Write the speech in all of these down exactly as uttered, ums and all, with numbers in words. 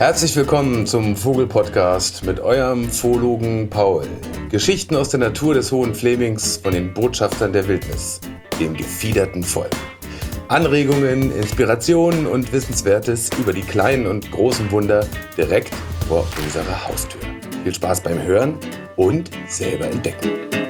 Herzlich willkommen zum Vogel-Podcast mit eurem Zoologen Paul. Geschichten aus der Natur des Hohen Flemings von den Botschaftern der Wildnis, dem gefiederten Volk. Anregungen, Inspirationen und Wissenswertes über die kleinen und großen Wunder direkt vor unserer Haustür. Viel Spaß beim Hören und selber entdecken.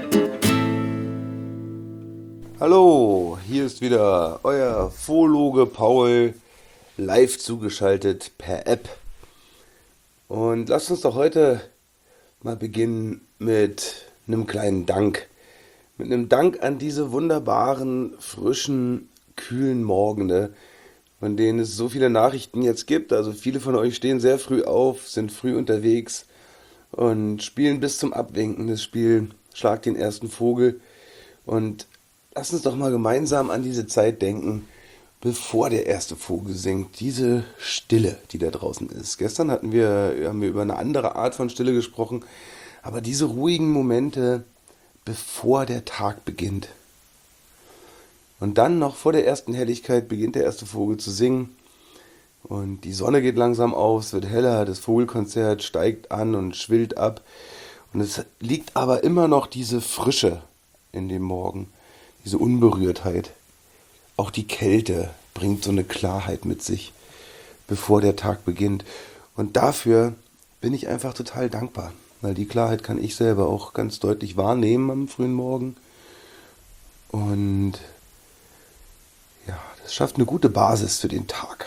Hallo, hier ist wieder euer Zoologe Paul, live zugeschaltet per App. Und lasst uns doch heute mal beginnen mit einem kleinen Dank. Mit einem Dank an diese wunderbaren, frischen, kühlen Morgende, von denen es so viele Nachrichten jetzt gibt. Also viele von euch stehen sehr früh auf, sind früh unterwegs und spielen bis zum Abwinken das Spiel Schlag den ersten Vogel. Und lasst uns doch mal gemeinsam an diese Zeit denken, bevor der erste Vogel singt, diese Stille, die da draußen ist. Gestern hatten wir, haben wir über eine andere Art von Stille gesprochen, aber diese ruhigen Momente, bevor der Tag beginnt. Und dann noch vor der ersten Helligkeit beginnt der erste Vogel zu singen und die Sonne geht langsam auf, es wird heller, das Vogelkonzert steigt an und schwillt ab und es liegt aber immer noch diese Frische in dem Morgen, diese Unberührtheit. Auch die Kälte bringt so eine Klarheit mit sich, bevor der Tag beginnt. Und dafür bin ich einfach total dankbar, weil die Klarheit kann ich selber auch ganz deutlich wahrnehmen am frühen Morgen. Und ja, das schafft eine gute Basis für den Tag.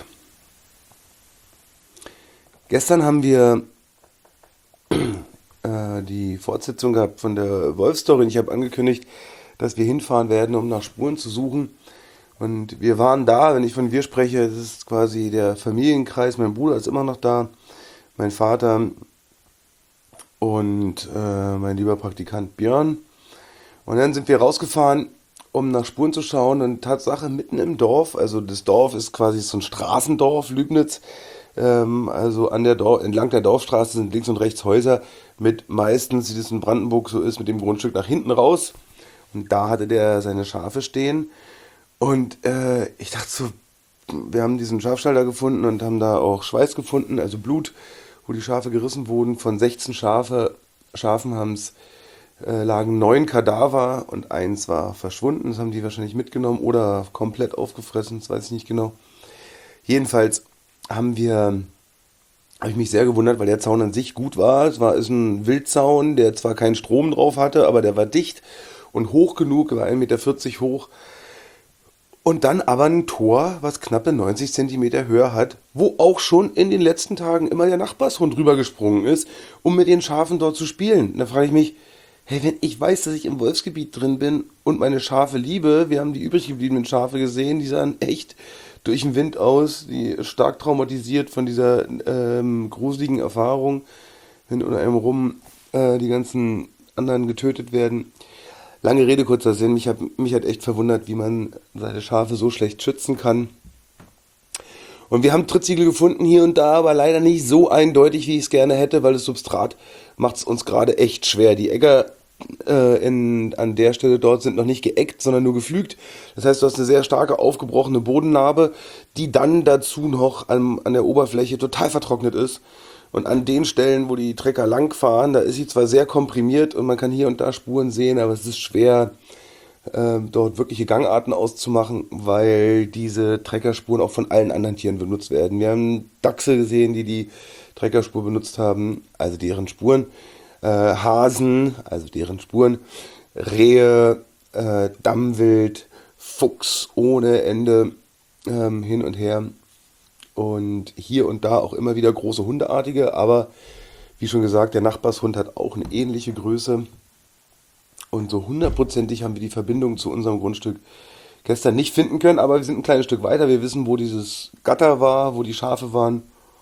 Gestern haben wir äh, die Fortsetzung gehabt von der Wolfstory. Ich habe angekündigt, dass wir hinfahren werden, um nach Spuren zu suchen. Und wir waren da, wenn ich von wir spreche, das ist quasi der Familienkreis, mein Bruder ist immer noch da, mein Vater und äh, mein lieber Praktikant Björn. Und dann sind wir rausgefahren, um nach Spuren zu schauen und Tatsache mitten im Dorf, also das Dorf ist quasi so ein Straßendorf, Lübnitz, ähm, also an der Dorf, entlang der Dorfstraße sind links und rechts Häuser mit meistens, wie das in Brandenburg so ist, mit dem Grundstück nach hinten raus. Und da hatte der seine Schafe stehen. Und äh, ich dachte so, wir haben diesen Schafstall da gefunden und haben da auch Schweiß gefunden, also Blut, wo die Schafe gerissen wurden. Von sechzehn Schafe, Schafen haben's, äh, lagen neun Kadaver und eins war verschwunden. Das haben die wahrscheinlich mitgenommen oder komplett aufgefressen, das weiß ich nicht genau. Jedenfalls haben wir, habe ich mich sehr gewundert, weil der Zaun an sich gut war. Es war ist ein Wildzaun, der zwar keinen Strom drauf hatte, aber der war dicht und hoch genug, war ein Meter vierzig hoch. Und dann aber ein Tor, was knappe neunzig Zentimeter Höhe hat, wo auch schon in den letzten Tagen immer der Nachbarshund rübergesprungen ist, um mit den Schafen dort zu spielen. Da frage ich mich, hey, wenn ich weiß, dass ich im Wolfsgebiet drin bin und meine Schafe liebe, wir haben die übrig gebliebenen Schafe gesehen, die sahen echt durch den Wind aus, die stark traumatisiert von dieser ähm, gruseligen Erfahrung, wenn unter einem rum äh, die ganzen anderen getötet werden. Lange Rede, kurzer Sinn, mich hat, mich hat echt verwundert, wie man seine Schafe so schlecht schützen kann. Und wir haben Trittsiegel gefunden hier und da, aber leider nicht so eindeutig, wie ich es gerne hätte, weil das Substrat macht es uns gerade echt schwer. Die Äcker äh, in, an der Stelle dort sind noch nicht geäckt, sondern nur geflügt. Das heißt, du hast eine sehr starke aufgebrochene Bodennarbe, die dann dazu noch an, an der Oberfläche total vertrocknet ist. Und an den Stellen, wo die Trecker langfahren, da ist sie zwar sehr komprimiert und man kann hier und da Spuren sehen, aber es ist schwer, äh, dort wirkliche Gangarten auszumachen, weil diese Treckerspuren auch von allen anderen Tieren benutzt werden. Wir haben Dachse gesehen, die die Treckerspur benutzt haben, also deren Spuren, äh, Hasen, also deren Spuren, Rehe, äh, Dammwild, Fuchs ohne Ende, ähm, hin und her. Und hier und da auch immer wieder große Hundeartige, aber wie schon gesagt, der Nachbarshund hat auch eine ähnliche Größe. Und so hundertprozentig haben wir die Verbindung zu unserem Grundstück gestern nicht finden können, aber wir sind ein kleines Stück weiter. Wir wissen, wo dieses Gatter war, wo die Schafe waren.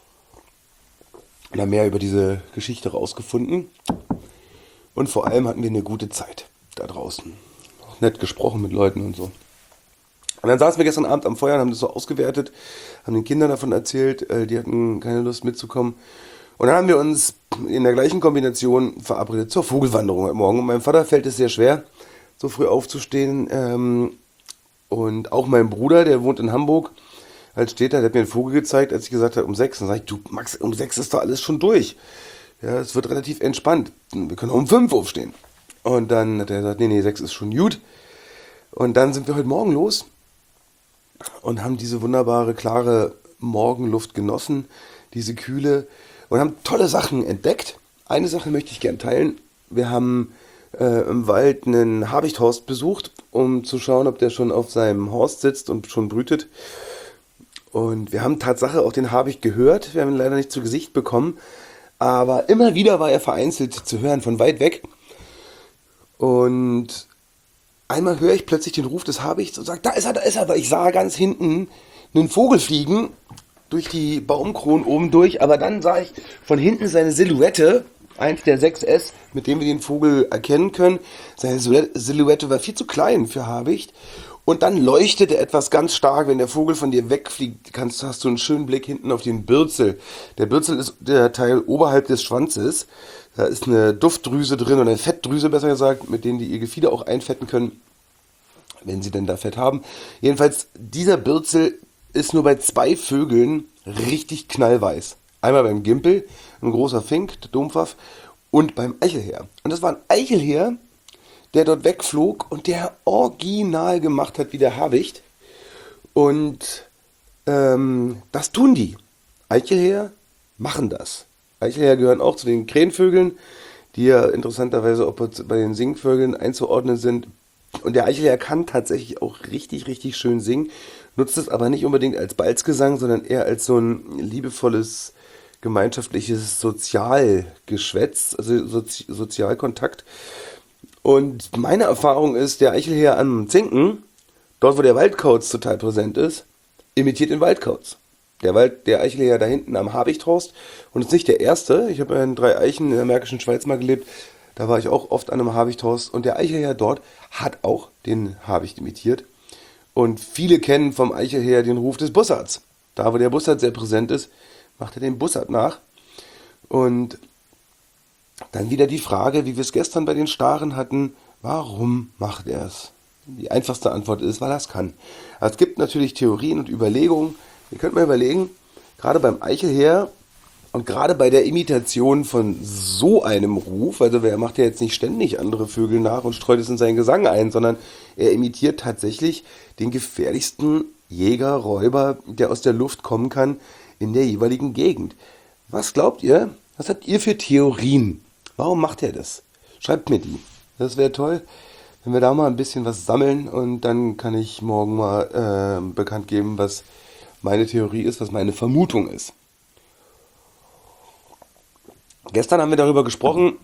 Und haben mehr über diese Geschichte rausgefunden. Und vor allem hatten wir eine gute Zeit da draußen. Auch nett gesprochen mit Leuten und so. Und dann saßen wir gestern Abend am Feuer und haben das so ausgewertet, haben den Kindern davon erzählt, die hatten keine Lust mitzukommen. Und dann haben wir uns in der gleichen Kombination verabredet zur Vogelwanderung heute Morgen. Und meinem Vater fällt es sehr schwer, so früh aufzustehen. Und auch mein Bruder, der wohnt in Hamburg, Als steht da, der hat mir einen Vogel gezeigt, als ich gesagt habe, um sechs. Dann sage ich, du Max, um sechs ist doch alles schon durch. Ja, es wird relativ entspannt. Wir können auch um fünf aufstehen. Und dann hat er gesagt, nee, nee, sechs ist schon gut. Und dann sind wir heute Morgen los und haben diese wunderbare, klare Morgenluft genossen, diese Kühle, und haben tolle Sachen entdeckt. Eine Sache möchte ich gern teilen. Wir haben äh, im Wald einen Habichthorst besucht, um zu schauen, ob der schon auf seinem Horst sitzt und schon brütet. Und wir haben Tatsache auch den Habicht gehört. Wir haben ihn leider nicht zu Gesicht bekommen. Aber immer wieder war er vereinzelt zu hören, von weit weg. Und einmal höre ich plötzlich den Ruf des Habichts und sage, da ist er, da ist er. Weil ich sah ganz hinten einen Vogel fliegen, durch die Baumkronen oben durch. Aber dann sah ich von hinten seine Silhouette, eins der sechs S, mit dem wir den Vogel erkennen können. Seine Silhouette war viel zu klein für Habicht. Und dann leuchtet er etwas ganz stark. Wenn der Vogel von dir wegfliegt, kannst, hast du einen schönen Blick hinten auf den Bürzel. Der Bürzel ist der Teil oberhalb des Schwanzes. Da ist eine Duftdrüse drin, oder eine Fettdrüse besser gesagt, mit denen die ihr Gefieder auch einfetten können, wenn sie denn da Fett haben. Jedenfalls, dieser Bürzel ist nur bei zwei Vögeln richtig knallweiß. Einmal beim Gimpel, ein großer Fink, der Domfaff, und beim Eichelheer. Und das war ein Eichelheer, der dort wegflog und der original gemacht hat wie der Habicht. Und ähm, das tun die. Eichelheer machen das. Eichelheer gehören auch zu den Krähenvögeln, die ja interessanterweise auch bei den Singvögeln einzuordnen sind. Und der Eichelheer kann tatsächlich auch richtig, richtig schön singen, nutzt es aber nicht unbedingt als Balzgesang, sondern eher als so ein liebevolles, gemeinschaftliches Sozialgeschwätz, also Sozi- Sozialkontakt. Und meine Erfahrung ist, der Eichelheer am Zinken, dort wo der Waldkauz total präsent ist, imitiert den Waldkauz. Der, Wald, der Eichelheer da hinten am Habichthorst, und ist nicht der erste. Ich habe ja in drei Eichen in der Märkischen Schweiz mal gelebt. Da war ich auch oft an einem Habichthorst. Und der Eichelheer dort hat auch den Habicht imitiert. Und viele kennen vom Eichelheer den Ruf des Bussards. Da wo der Bussard sehr präsent ist, macht er den Bussard nach. Und dann wieder die Frage, wie wir es gestern bei den Staren hatten, warum macht er es? Die einfachste Antwort ist, weil er es kann. Also es gibt natürlich Theorien und Überlegungen. Ihr könnt mal überlegen, gerade beim Eichelheer und gerade bei der Imitation von so einem Ruf, also wer macht ja jetzt nicht ständig andere Vögel nach und streut es in seinen Gesang ein, sondern er imitiert tatsächlich den gefährlichsten Jäger, Räuber, der aus der Luft kommen kann in der jeweiligen Gegend. Was glaubt ihr? Was habt ihr für Theorien? Warum macht er das? Schreibt mir die. Das wäre toll, wenn wir da mal ein bisschen was sammeln, und dann kann ich morgen mal äh, bekannt geben, was meine Theorie ist, was meine Vermutung ist. Gestern haben wir darüber gesprochen,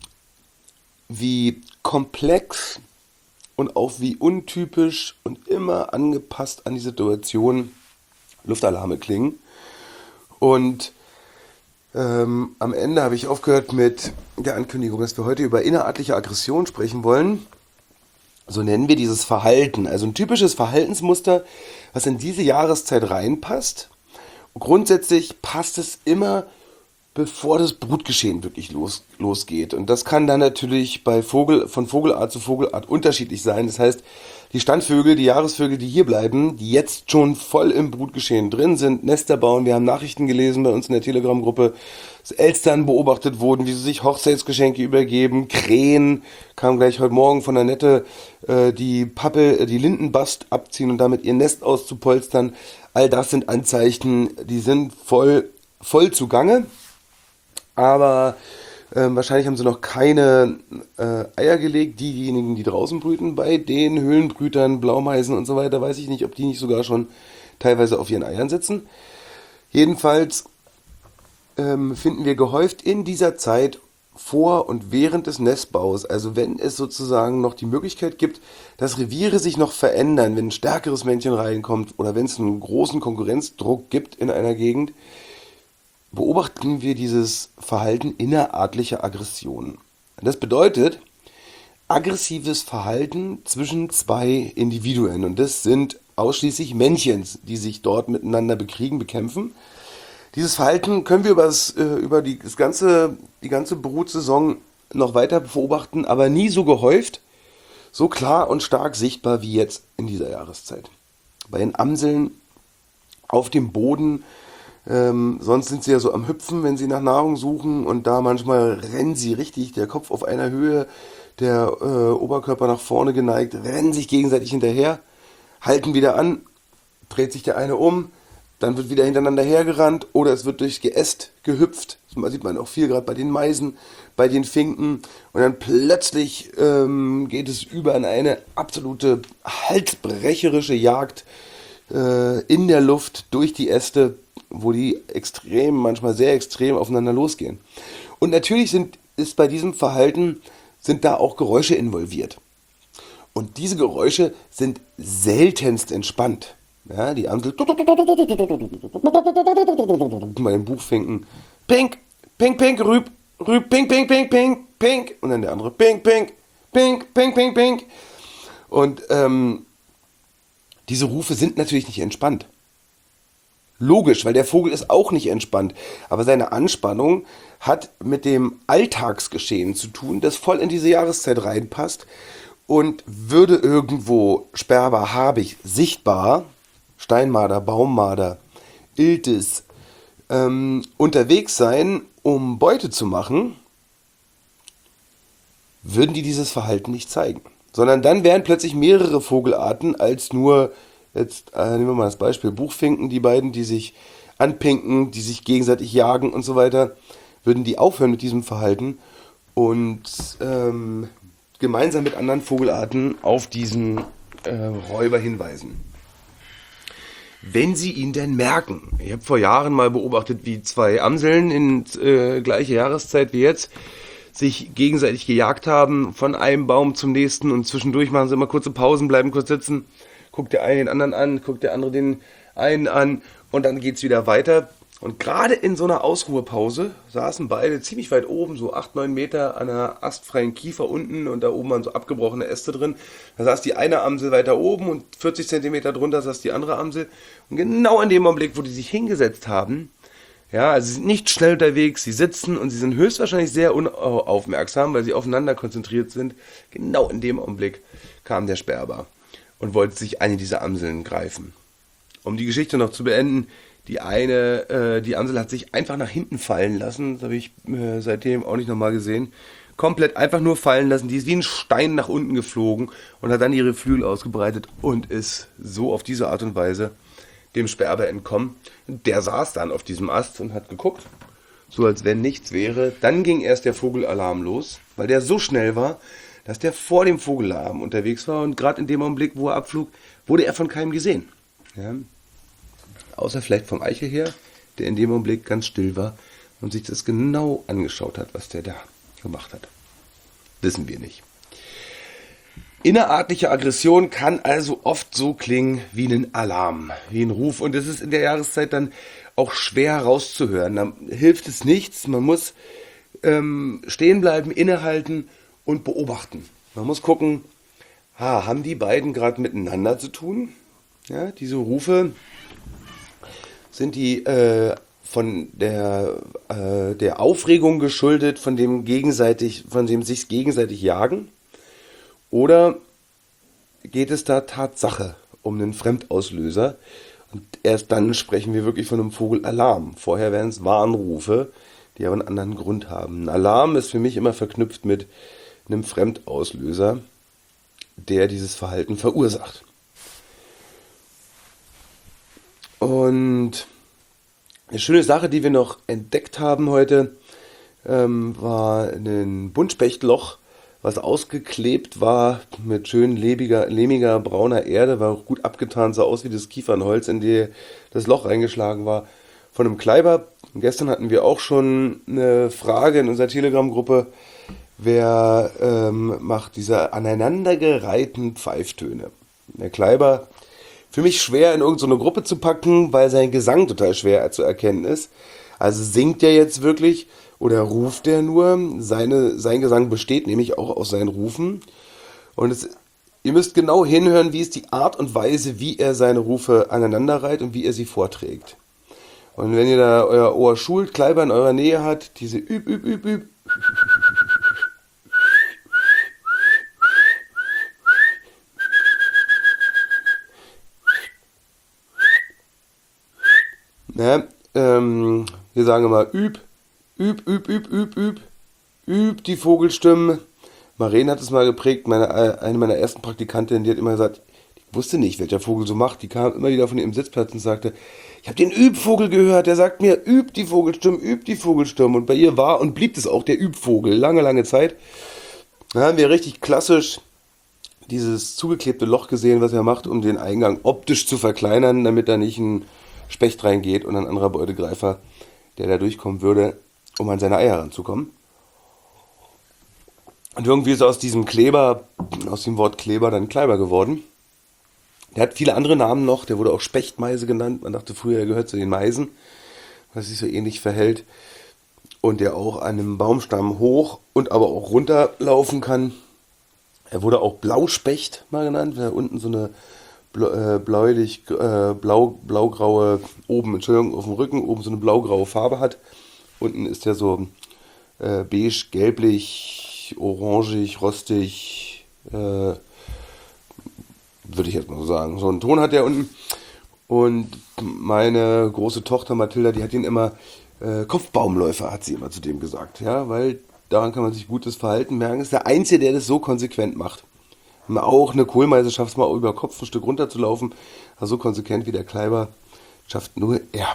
wie komplex und auch wie untypisch und immer angepasst an die Situation Luftalarme klingen. Und ähm, am Ende habe ich aufgehört mit der Ankündigung, dass wir heute über innerartliche Aggression sprechen wollen. So nennen wir dieses Verhalten, also ein typisches Verhaltensmuster, was in diese Jahreszeit reinpasst. Und grundsätzlich passt es immer, bevor das Brutgeschehen wirklich los, losgeht. Und das kann dann natürlich bei Vogel, von Vogelart zu Vogelart unterschiedlich sein. Das heißt, die Standvögel, die Jahresvögel, die hier bleiben, die jetzt schon voll im Brutgeschehen drin sind, Nester bauen. Wir haben Nachrichten gelesen bei uns in der Telegram-Gruppe, dass Elstern beobachtet wurden, wie sie sich Hochzeitsgeschenke übergeben. Krähen kam gleich heute Morgen von der Nette, äh, die Pappel, äh, die Lindenbast abziehen und damit ihr Nest auszupolstern. All das sind Anzeichen, die sind voll, voll zugange. Aber äh, wahrscheinlich haben sie noch keine äh, Eier gelegt, diejenigen, die draußen brüten. Bei den Höhlenbrütern, Blaumeisen und so weiter, weiß ich nicht, ob die nicht sogar schon teilweise auf ihren Eiern sitzen. Jedenfalls ähm, finden wir gehäuft in dieser Zeit vor und während des Nestbaus, also wenn es sozusagen noch die Möglichkeit gibt, dass Reviere sich noch verändern, wenn ein stärkeres Männchen reinkommt oder wenn es einen großen Konkurrenzdruck gibt in einer Gegend, beobachten wir dieses Verhalten innerartlicher Aggression. Das bedeutet aggressives Verhalten zwischen zwei Individuen. Und das sind ausschließlich Männchen, die sich dort miteinander bekriegen, bekämpfen. Dieses Verhalten können wir über, das, über die, das ganze, die ganze Brutsaison noch weiter beobachten, aber nie so gehäuft, so klar und stark sichtbar wie jetzt in dieser Jahreszeit. Bei den Amseln auf dem Boden. Ähm, sonst sind sie ja so am Hüpfen, wenn sie nach Nahrung suchen, und da manchmal rennen sie richtig, der Kopf auf einer Höhe, der äh, Oberkörper nach vorne geneigt, rennen sich gegenseitig hinterher, halten wieder an, dreht sich der eine um, dann wird wieder hintereinander hergerannt oder es wird durchs Geäst gehüpft. Das sieht man auch viel, gerade bei den Meisen, bei den Finken. Und dann plötzlich ähm, geht es über in eine absolute halsbrecherische Jagd äh, in der Luft durch die Äste, wo die extrem, manchmal sehr extrem aufeinander losgehen. Und natürlich sind, ist bei diesem Verhalten, sind da auch Geräusche involviert. Und diese Geräusche sind seltenst entspannt. Ja, die Amsel, bei den Buchfinken, pink, pink, pink, rüb, rüb, pink, pink, pink, pink, pink. Und dann der andere, pink, pink, pink, pink, pink, pink. Und ähm, diese Rufe sind natürlich nicht entspannt. Logisch, weil der Vogel ist auch nicht entspannt. Aber seine Anspannung hat mit dem Alltagsgeschehen zu tun, das voll in diese Jahreszeit reinpasst. Und würde irgendwo sperrbar, habig, sichtbar, Steinmarder, Baummarder, Iltis, ähm, unterwegs sein, um Beute zu machen, würden die dieses Verhalten nicht zeigen. Sondern dann wären plötzlich mehrere Vogelarten als nur, jetzt äh, nehmen wir mal das Beispiel, Buchfinken, die beiden, die sich anpinken, die sich gegenseitig jagen und so weiter, würden die aufhören mit diesem Verhalten und ähm, gemeinsam mit anderen Vogelarten auf diesen äh, Räuber hinweisen. Wenn sie ihn denn merken. Ich habe vor Jahren mal beobachtet, wie zwei Amseln in äh, gleicher Jahreszeit wie jetzt sich gegenseitig gejagt haben, von einem Baum zum nächsten, und zwischendurch machen sie immer kurze Pausen, bleiben kurz sitzen, guckt der eine den anderen an, guckt der andere den einen an und dann geht's wieder weiter. Und gerade in so einer Ausruhepause saßen beide ziemlich weit oben, so acht, neun Meter an einer astfreien Kiefer unten, und da oben waren so abgebrochene Äste drin. Da saß die eine Amsel weiter oben und vierzig Zentimeter drunter saß die andere Amsel. Und genau in dem Augenblick, wo die sich hingesetzt haben, ja, also sie sind nicht schnell unterwegs, sie sitzen und sie sind höchstwahrscheinlich sehr unaufmerksam, weil sie aufeinander konzentriert sind. Genau in dem Augenblick kam der Sperber und wollte sich eine dieser Amseln greifen. Um die Geschichte noch zu beenden: Die eine, äh, die Amsel hat sich einfach nach hinten fallen lassen. Das habe ich äh, seitdem auch nicht nochmal gesehen. Komplett einfach nur fallen lassen. Die ist wie ein Stein nach unten geflogen und hat dann ihre Flügel ausgebreitet und ist so auf diese Art und Weise dem Sperber entkommen. Der saß dann auf diesem Ast und hat geguckt, so als wenn nichts wäre. Dann ging erst der Vogelalarm los, weil der so schnell war, dass der vor dem Vogelalarm unterwegs war, und gerade in dem Augenblick, wo er abflog, wurde er von keinem gesehen. Ja. Außer vielleicht vom Eichel her, der in dem Augenblick ganz still war und sich das genau angeschaut hat, was der da gemacht hat. Wissen wir nicht. Innerartliche Aggression kann also oft so klingen wie ein Alarm, wie ein Ruf. Und das ist in der Jahreszeit dann auch schwer rauszuhören. Da hilft es nichts. Man muss ähm, stehen bleiben, innehalten und beobachten. Man muss gucken, ha, haben die beiden gerade miteinander zu tun? Ja, diese Rufe, sind die äh, von der, äh, der Aufregung geschuldet, von dem gegenseitig, von dem sich gegenseitig jagen? Oder geht es da Tatsache um einen Fremdauslöser? Und erst dann sprechen wir wirklich von einem Vogelalarm. Vorher wären es Warnrufe, die aber einen anderen Grund haben. Ein Alarm ist für mich immer verknüpft mit einem Fremdauslöser, der dieses Verhalten verursacht. Und eine schöne Sache, die wir noch entdeckt haben heute, ähm, war ein Buntspechtloch, was ausgeklebt war mit schön lebiger, lehmiger, brauner Erde, war auch gut abgetan, sah aus wie das Kiefernholz, in die das Loch reingeschlagen war, von einem Kleiber. Und gestern hatten wir auch schon eine Frage in unserer Telegram-Gruppe, wer ähm, macht diese aneinandergereihten Pfeiftöne. Der Kleiber, für mich schwer in irgendeine Gruppe zu packen, weil sein Gesang total schwer zu erkennen ist. Also singt er jetzt wirklich oder ruft er nur? Seine, sein Gesang besteht nämlich auch aus seinen Rufen. Und es, ihr müsst genau hinhören, wie ist die Art und Weise, wie er seine Rufe aneinanderreiht und wie er sie vorträgt. Und wenn ihr da euer Ohr schult, Kleiber in eurer Nähe hat, diese üb, üb, üb, üb, Ne? Ähm, wir sagen immer üb, üb, üb, üb, üb, üb, üb die Vogelstimmen. Maren hat es mal geprägt, meine, eine meiner ersten Praktikantinnen, die hat immer gesagt, ich wusste nicht, welcher Vogel so macht. Die kam immer wieder von ihrem Sitzplatz und sagte, ich habe den Übvogel gehört, der sagt mir, üb die Vogelstimmen, üb die Vogelstimmen. Und bei ihr war und blieb es auch der Übvogel, lange, lange Zeit. Da haben wir richtig klassisch dieses zugeklebte Loch gesehen, was er macht, um den Eingang optisch zu verkleinern, damit da nicht ein Specht reingeht und ein anderer Beutegreifer, der da durchkommen würde, um an seine Eier ranzukommen. Und irgendwie ist aus diesem Kleber, aus dem Wort Kleber dann Kleiber geworden. Der hat viele andere Namen noch, der wurde auch Spechtmeise genannt. Man dachte früher, er gehört zu den Meisen, was sich so ähnlich verhält. Und der auch an einem Baumstamm hoch und aber auch runterlaufen kann. Er wurde auch Blauspecht mal genannt, weil er unten so eine bläulich, äh, blau, blaugraue, oben, Entschuldigung, auf dem Rücken, oben so eine blaugraue Farbe hat. Unten ist er so äh, beige, gelblich, orangig, rostig, äh, würde ich jetzt mal so sagen. So einen Ton hat er unten. Und meine große Tochter Mathilda, die hat ihn immer äh, Kopfbaumläufer, hat sie immer zu dem gesagt. Ja, weil daran kann man sich gutes Verhalten merken. Das ist der Einzige, der das so konsequent macht. Wenn man auch eine Kohlmeise schafft, es mal über Kopf ein Stück runterzulaufen, also so konsequent wie der Kleiber, schafft nur er.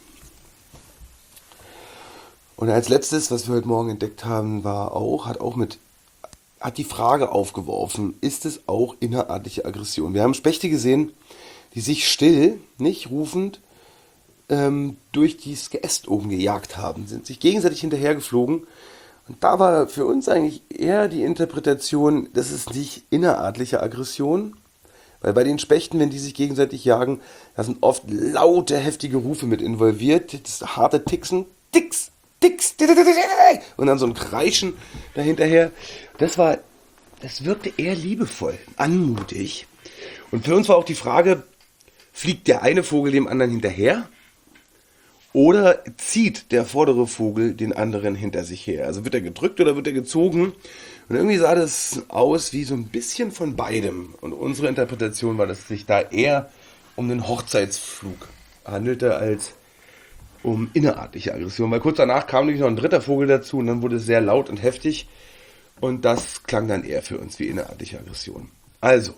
Und als letztes, was wir heute Morgen entdeckt haben, war auch, hat auch mit, hat die Frage aufgeworfen, ist es auch innerartliche Aggression? Wir haben Spechte gesehen, die sich still, nicht rufend, ähm, durch dieses Geäst oben gejagt haben, sind sich gegenseitig hinterhergeflogen. Und da war für uns eigentlich eher die Interpretation, das ist nicht innerartliche Aggression, weil bei den Spechten, wenn die sich gegenseitig jagen, da sind oft laute, heftige Rufe mit involviert, das harte Ticksen, Ticks, Ticks, und dann so ein Kreischen dahinterher. Das war, das wirkte eher liebevoll, anmutig. Und für uns war auch die Frage, fliegt der eine Vogel dem anderen hinterher? Oder zieht der vordere Vogel den anderen hinter sich her? Also wird er gedrückt oder wird er gezogen? Und irgendwie sah das aus wie so ein bisschen von beidem. Und unsere Interpretation war, dass es sich da eher um einen Hochzeitsflug handelte, als um innerartliche Aggression. Weil kurz danach kam nämlich noch ein dritter Vogel dazu und dann wurde es sehr laut und heftig. Und das klang dann eher für uns wie innerartige Aggression. Also,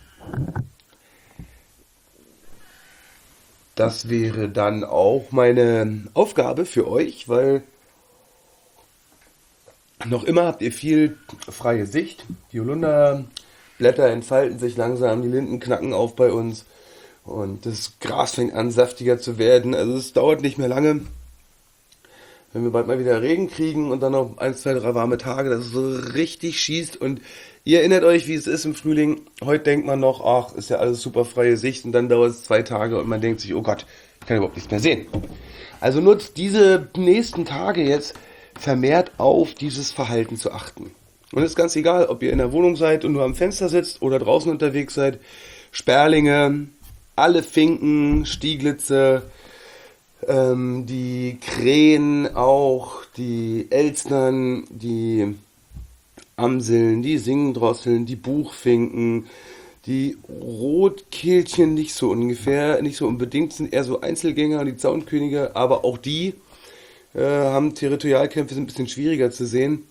das wäre dann auch meine Aufgabe für euch, weil noch immer habt ihr viel freie Sicht. Die Holunderblätter entfalten sich langsam, die Linden knacken auf bei uns und das Gras fängt an saftiger zu werden. Also es dauert nicht mehr lange, wenn wir bald mal wieder Regen kriegen und dann noch ein, zwei, drei warme Tage, dass es so richtig schießt. Und ihr erinnert euch, wie es ist im Frühling. Heute denkt man noch, ach, ist ja alles super freie Sicht und dann dauert es zwei Tage und man denkt sich, oh Gott, ich kann überhaupt nichts mehr sehen. Also nutzt diese nächsten Tage jetzt vermehrt auf dieses Verhalten zu achten. Und es ist ganz egal, ob ihr in der Wohnung seid und nur am Fenster sitzt oder draußen unterwegs seid. Sperlinge, alle Finken, Stieglitze, ähm, die Krähen auch, die Elstern, die Amseln, die Singdrosseln, die Buchfinken, die Rotkehlchen nicht so ungefähr, nicht so unbedingt, sind eher so Einzelgänger, die Zaunkönige, aber auch die äh, haben Territorialkämpfe, sind ein bisschen schwieriger zu sehen,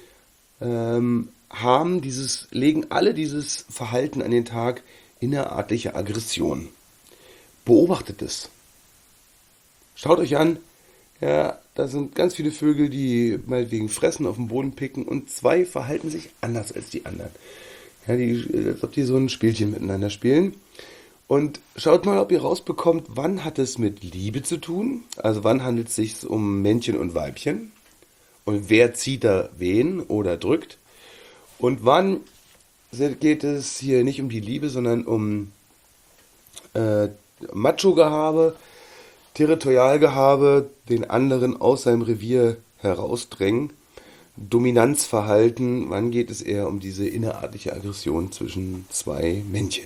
ähm, haben dieses, legen alle dieses Verhalten an den Tag innerartliche Aggression. Beobachtet es. Schaut euch an, ja, da sind ganz viele Vögel, die meinetwegen fressen, auf dem Boden picken und zwei verhalten sich anders als die anderen. Ja, die, als ob die so ein Spielchen miteinander spielen. Und schaut mal, ob ihr rausbekommt, wann hat es mit Liebe zu tun, also wann handelt es sich um Männchen und Weibchen und wer zieht da wen oder drückt und wann geht es hier nicht um die Liebe, sondern um äh, Macho-Gehabe, Territorialgehabe, den anderen aus seinem Revier herausdrängen, Dominanzverhalten, wann geht es eher um diese innerartige Aggression zwischen zwei Männchen.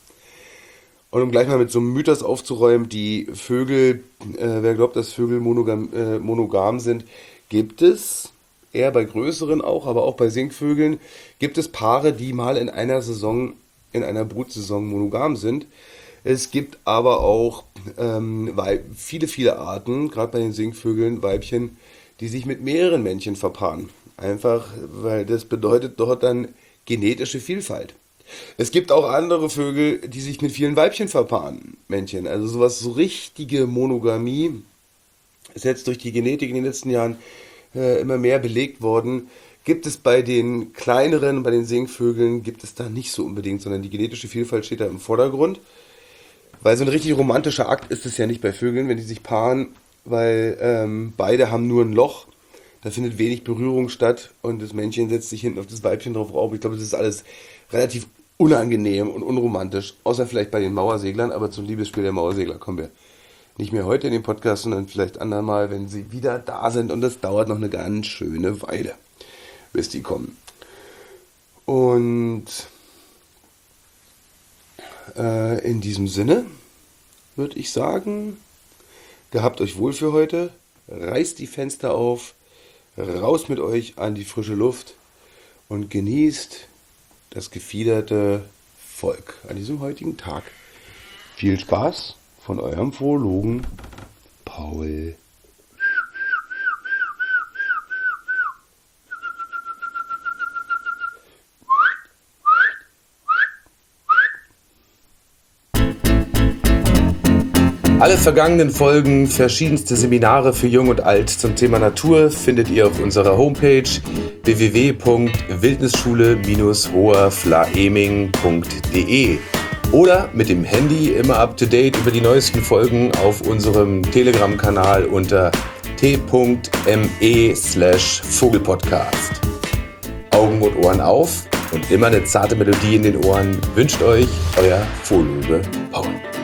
Und um gleich mal mit so einem Mythos aufzuräumen, die Vögel, äh, wer glaubt, dass Vögel monogam, äh, monogam sind, gibt es, eher bei größeren auch, aber auch bei Singvögeln, gibt es Paare, die mal in einer Saison, in einer Brutsaison monogam sind. Es gibt aber auch ähm, viele, viele Arten, gerade bei den Singvögeln, Weibchen, die sich mit mehreren Männchen verpaaren. Einfach, weil das bedeutet dort dann genetische Vielfalt. Es gibt auch andere Vögel, die sich mit vielen Weibchen verpaaren, Männchen. Also sowas, so richtige Monogamie ist jetzt durch die Genetik in den letzten Jahren äh, immer mehr belegt worden. Gibt es bei den kleineren, bei den Singvögeln, gibt es da nicht so unbedingt, sondern die genetische Vielfalt steht da im Vordergrund. Weil so ein richtig romantischer Akt ist es ja nicht bei Vögeln, wenn die sich paaren, weil ähm, beide haben nur ein Loch. Da findet wenig Berührung statt und das Männchen setzt sich hinten auf das Weibchen drauf auf. Ich glaube, das ist alles relativ unangenehm und unromantisch, außer vielleicht bei den Mauerseglern, aber zum Liebesspiel der Mauersegler kommen wir nicht mehr heute in den Podcast, sondern vielleicht andermal, wenn sie wieder da sind, und das dauert noch eine ganz schöne Weile, bis die kommen. Und äh, in diesem Sinne würde ich sagen, gehabt euch wohl für heute, reißt die Fenster auf, raus mit euch an die frische Luft und genießt das gefiederte Volk an diesem heutigen Tag. Viel Spaß von eurem Phologen Paul. Alle vergangenen Folgen, verschiedenste Seminare für Jung und Alt zum Thema Natur findet ihr auf unserer Homepage w w w punkt wildnisschule Bindestrich hoherflaeming punkt de oder mit dem Handy immer up to date über die neuesten Folgen auf unserem Telegram-Kanal unter t.me slash Vogelpodcast. Augen und Ohren auf und immer eine zarte Melodie in den Ohren wünscht euch euer Phologe Paul.